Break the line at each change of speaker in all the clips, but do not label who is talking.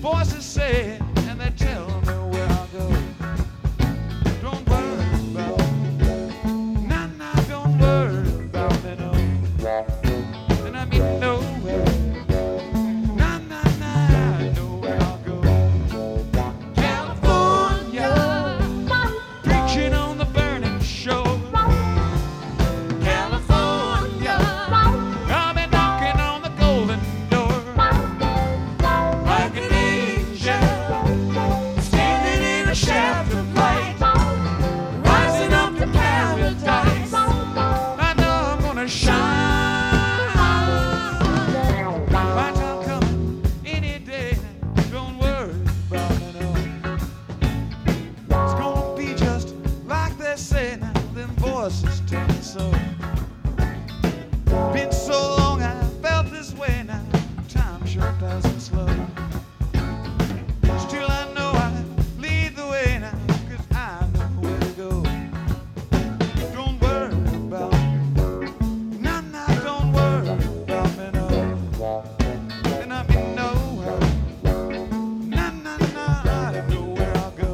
voices say, and they tell me where I go. Don't worry about me. Nah, nah, don't worry about me, no. And I mean nowhere. Nah, nah, nah, I know where I'll go. California, preaching on the burning shore. California, I've been knocking on the golden door. Like an angel, standing in a shaft of light, rising up to paradise. I know I'm gonna shine. My time coming any day. Don't worry about me, no. It's gonna be just like they say now. Them voices tell me so. Been so long I felt this way now. Time sure passing slow. Still I know I lead the way now, 'cause I know where to go. Don't worry about me. Nah, nah, don't worry about me, no. And I mean nowhere. Nah, nah, nah, I know where I'll go.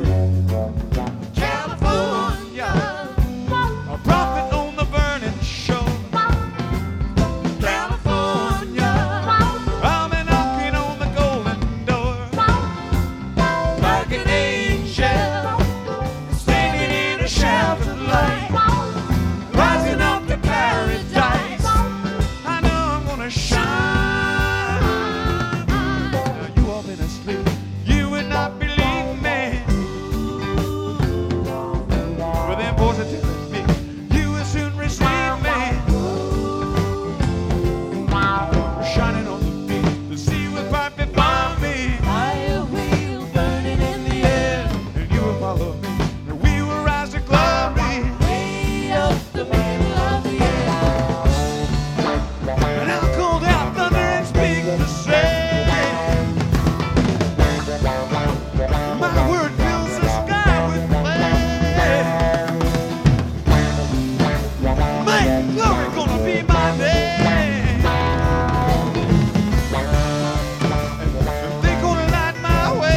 California, a prophet on the burning shore. California, I'm a knocking on the golden door. Like an angel, standing in a shaft of light, rising up to paradise. I know I'm gonna shine. Now you all been asleep, you would not believe me. But them boys are telling me you will soon receive me. Shining on the beach, the sea will pipe before me.
Fire wheel burning in the air,
And you will follow me, and we will rise to glory.
way up the middle of the air.
And I'll call down thunder and speak the same. My word fills the sky with flame. My glory gonna be my name. And they gonna light my way.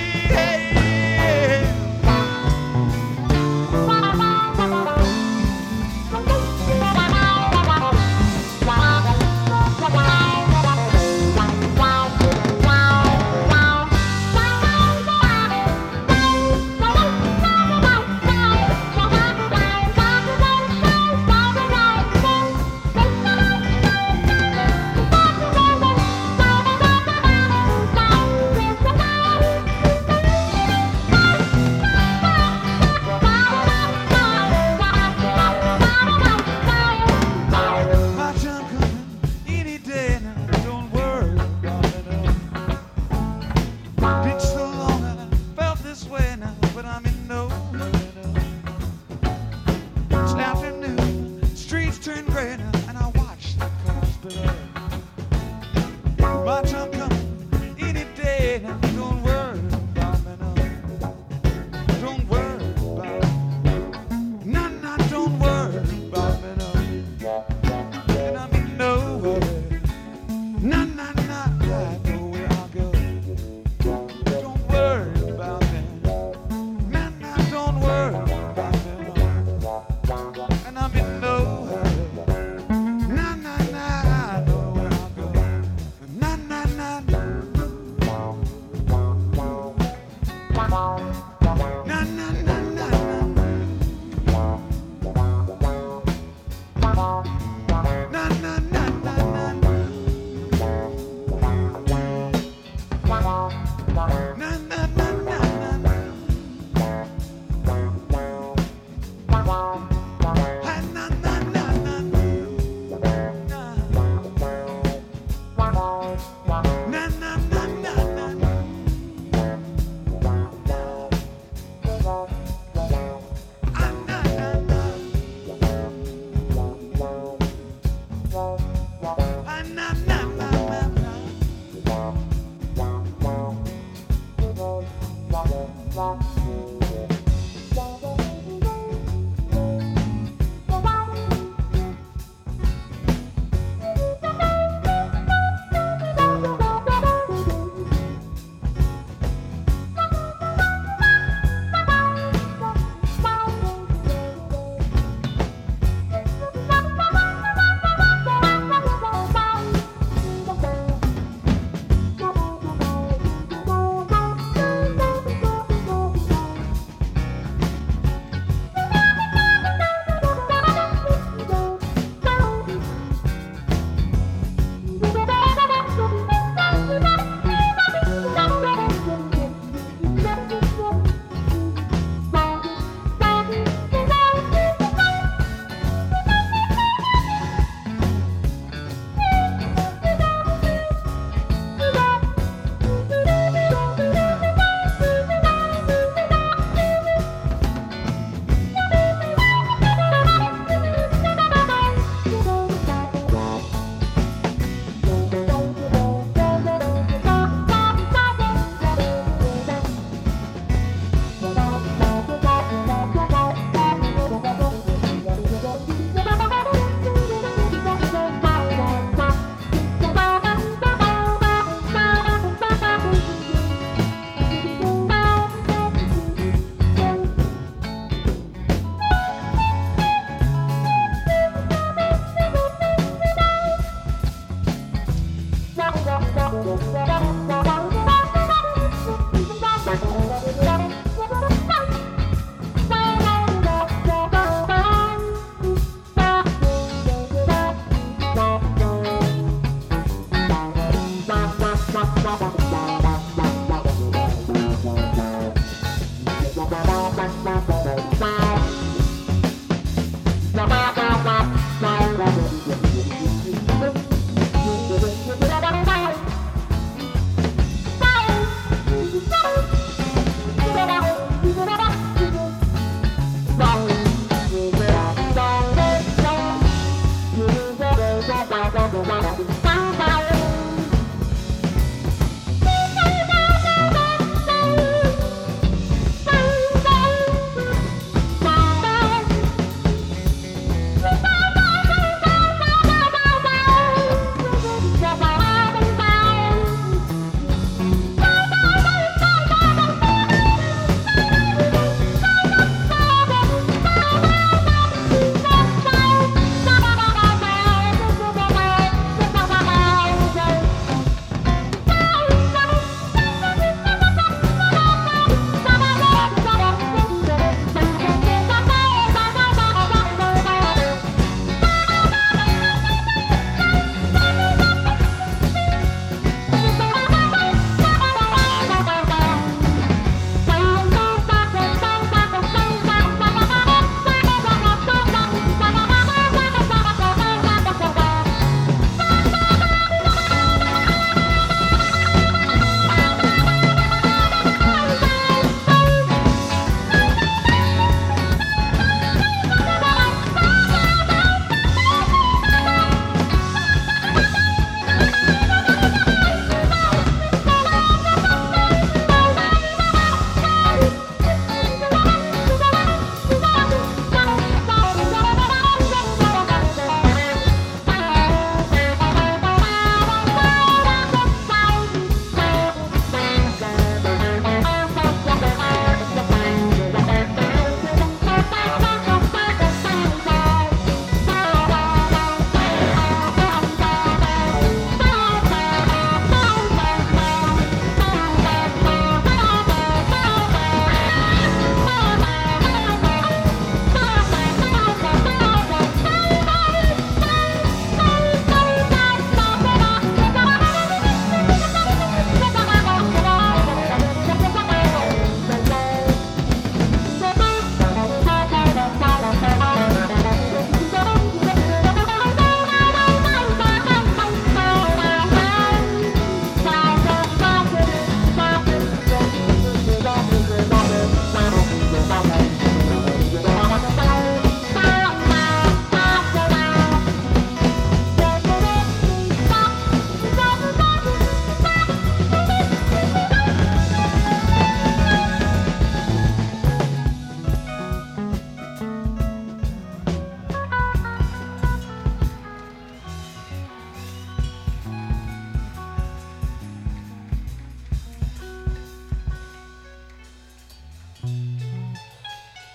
My time coming any day now. Don't worry about it, no. Been so long I felt this way now, but I'm in no hurry, no. It's afternoon, streets turn gray now, and I watch the cars below. My time coming any day now. Don't worry about me, no. Don't worry about me. Nah, nah, don't worry about me, no. And I'm in no hurry. Nah, nah, nah, I know where I'll go. Don't worry about me. Nah, nah, don't worry about me, no. And I'm in no hurry. Nah, nah, nah, I know where I'll go. Nah, nah, nah, nah. Nah, nah, nah, nah, nah, nah, nah, nah, nah. Na na na na na na. Ha na na na na na. Na na na na na. Ah na na na. Ah na na na na na.